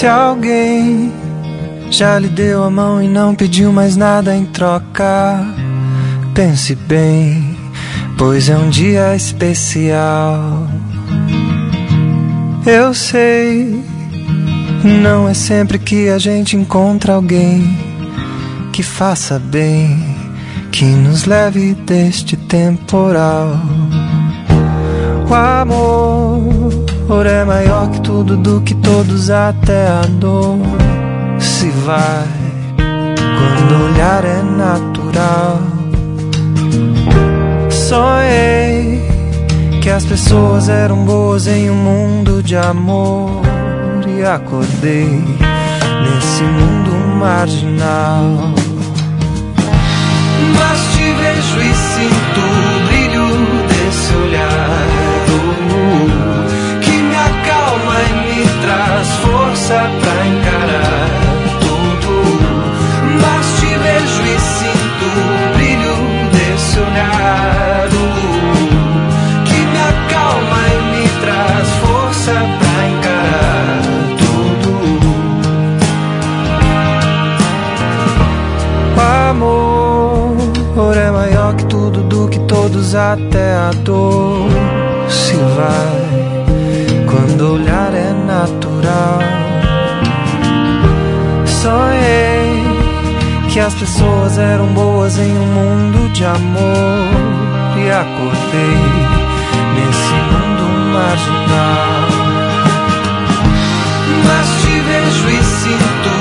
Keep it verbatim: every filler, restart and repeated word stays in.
Se alguém já lhe deu a mão e não pediu mais nada em troca, pense bem, pois é um dia especial. Eu sei, não é sempre que a gente encontra alguém que faça bem, que nos leve deste temporal. O amor é maior que tudo, do que todos, até a dor se vai quando o olhar é natural. Sonhei que as pessoas eram boas em um mundo de amor, e acordei nesse mundo marginal. Mas te vejo e sinto o brilho desse olhar, uh, que me acalma e me traz força pra encarar tudo. Mas te vejo e sinto o brilho desse olhar, uh, que me acalma e me traz força pra encarar tudo. O amor é maior que tudo, do que todos, até a dor se vai quando o olhar é natural. Sonhei que as pessoas eram boas em um mundo de amor, e acordei nesse mundo marginal. Mas te vejo e sinto